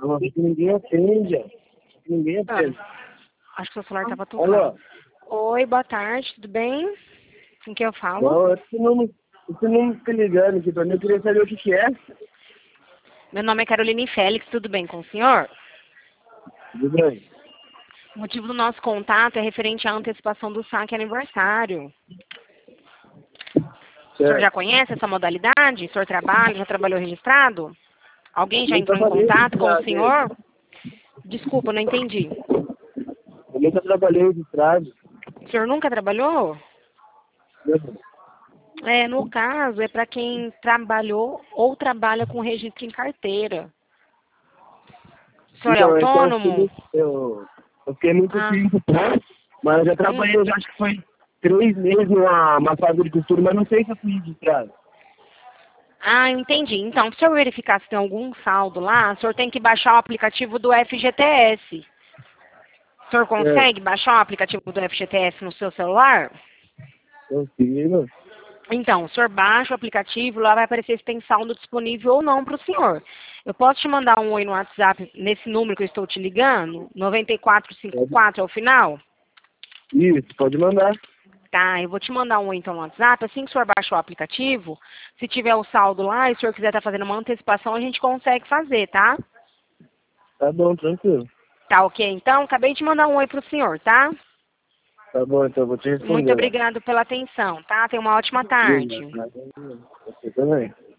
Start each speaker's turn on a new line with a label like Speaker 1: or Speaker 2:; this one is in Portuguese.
Speaker 1: mas que ninguém atende, ó. Ninguém atende.
Speaker 2: Acho que seu celular tava tocando.
Speaker 1: Alô?
Speaker 2: Oi, boa tarde, tudo bem? Com quem eu falo?
Speaker 1: Não, esse número fica ligando aqui pra mim, eu queria saber o que que é.
Speaker 2: Meu nome é Caroline Félix, tudo bem com o senhor?
Speaker 1: Tudo bem.
Speaker 2: O motivo do nosso contato é referente à antecipação do saque aniversário. O senhor já conhece essa modalidade? O senhor trabalha, já trabalhou registrado? Alguém já entrou em contato com o senhor? Desculpa, não entendi.
Speaker 1: Eu nunca trabalhei registrado.
Speaker 2: O senhor nunca trabalhou? No caso, é para quem trabalhou ou trabalha com registro em carteira. O senhor é
Speaker 1: Então,
Speaker 2: autônomo?
Speaker 1: Eu fiquei muito tempo, mas eu já trabalhei, eu já acho que foi 3 meses numa fábrica de costura, mas não sei se eu fui registrado.
Speaker 2: Ah, entendi. Então, se o senhor verificar se tem algum saldo lá, o senhor tem que baixar o aplicativo do FGTS. O senhor consegue baixar o aplicativo do FGTS no seu celular?
Speaker 1: Consigo.
Speaker 2: Então, o senhor baixa o aplicativo, lá vai aparecer se tem saldo disponível ou não para o senhor. Eu posso te mandar um oi no WhatsApp nesse número que eu estou te ligando? 9454 é o final?
Speaker 1: Isso, pode mandar.
Speaker 2: Tá, eu vou te mandar um oi então no WhatsApp. Assim que o senhor baixar o aplicativo, se tiver o saldo lá e o senhor quiser estar fazendo uma antecipação, a gente consegue fazer, tá?
Speaker 1: Tá bom, tranquilo.
Speaker 2: Tá ok, então? Acabei de mandar um oi pro senhor, tá?
Speaker 1: Tá bom, então eu vou te responder.
Speaker 2: Muito obrigado pela atenção, tá? Tenha uma ótima tarde.
Speaker 1: Você também.